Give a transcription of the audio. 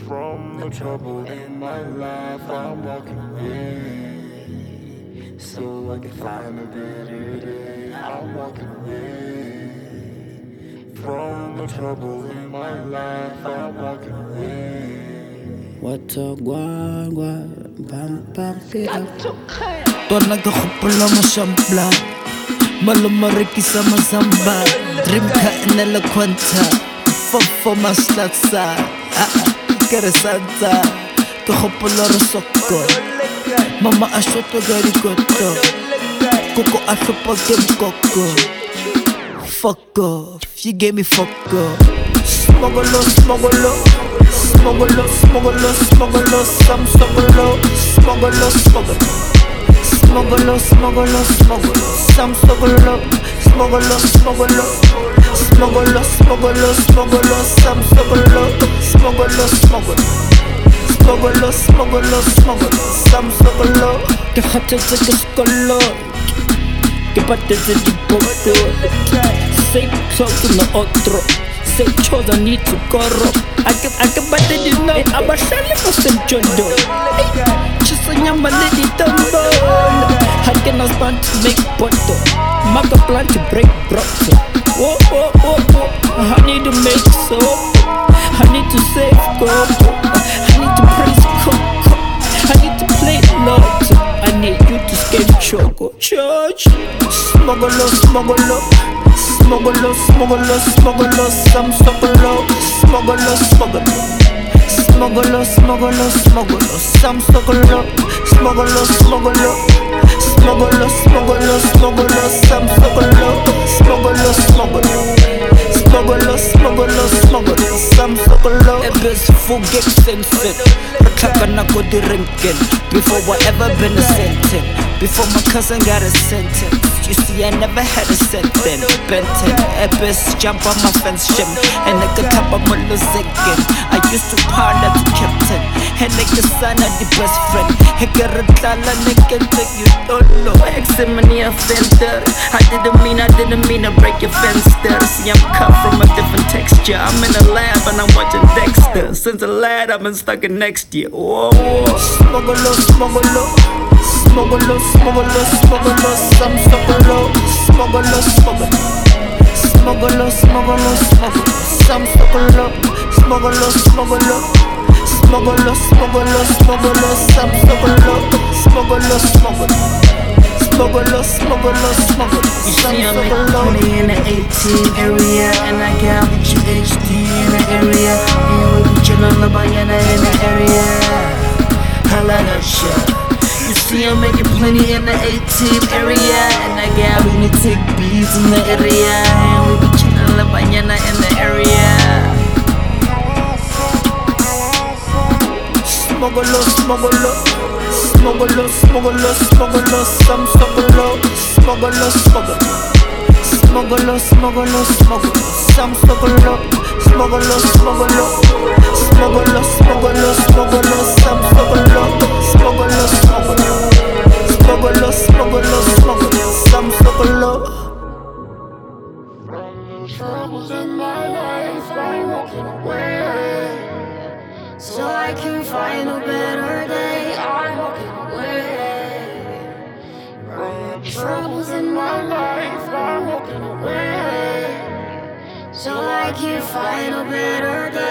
From the trouble in my life, I'm walking away so I can find a better day. I'm walking away from the trouble in my life, I'm walking away. What a guan guan, pam pam pam. Tona ka kgopola mashambla, maloma rekisa mazamba, dream car inela quanta, for my slatsa, kere santa, ka kgopola re soko, mama a shotwa ka dikoto, koko a hlopa ke mokoko. Fuck off, you gave me fuck off. Smogolo, smogolo, smogolo, smogolo, smogolo, some smogolo, smogolo, smogolo, smogolo, smogolo, smogolo, some smogolo, smogolo, smogolo, smogolo, smogolo, smogolo, some smogolo, smogolo, smogolo, smogolo, smogolo, smogolo, some smogolo. The hottest is the skolo. Que patete di poco. Say close to the otro. Say chose I need to corro. I can bate di no. I'm a shelly for some jondo. Just a nyamba lady tumble. I cannot stand to make bottle. Make a plan to break brother. Oh oh oh oh. I need to make soap. I need to save gold. I need to praise Coco. I need to play lotto. I need you to skate choco. Church. Smogolo, smogolo. Smogolo, smogolo, smogolo, some smogolo, smogolo, smogolo, smogolo, smogolo, smogolo, some smogolo, smogolo, smogolo, smogolo, smogolo, smogolo, some smogolo, smogolo, smogolo, smogolo, smogolo, smogolo, some smogolo. A best full get sensitive. Rakana go the ranking before whatever been a sentence. Before my cousin got a sentence. You see, I never had a cent then. Benton, Ebbers, jump on my fence gym. And I could tap on my again. I used to partner to captain. And like the son of the best friend. I got a dollar, nigga, like you don't know. Examine offender. I didn't mean to break your fence there. See, I'm cut from a different texture. I'm in a lab and I'm watching Dexter. Since a lad, I've been stuck in next year. Whoa, smogolo, smogolo. Smogolo, smogolo, smogolo, some smogolo, smogolo, smogolo, smogolo, smogolo, smogolo, some smogolo, smogolo, smogolo, smogolo, smogolo, smogolo, some smogolo, smogolo, smogolo, smogolo, smogolo, smogolo. You see, I'm like 20 in the 18 area, and I got with you HD in the area, and we be chillin' La Bayana in the area. Holla that shit. You see, I'm making plenty in the 18 area, and I got lunatic bees in the area, and we be chillin' La Bayana in the area. Smogolo, smogolo, smogolo, smogolo, smogolo, some smogolo, smogolo, smogolo, smogolo, smogolo, smogolo, some smogolo, smogolo, smogolo, smogolo, smogolo, smogolo, some smogolo, smogolo, smogolo, smogolo, smogolo, smogolo, some smogolo. From the troubles in my life, I'm walking away so I can find a better day. I'm walking away from the troubles in my life. I'm walking away so I can find a better day.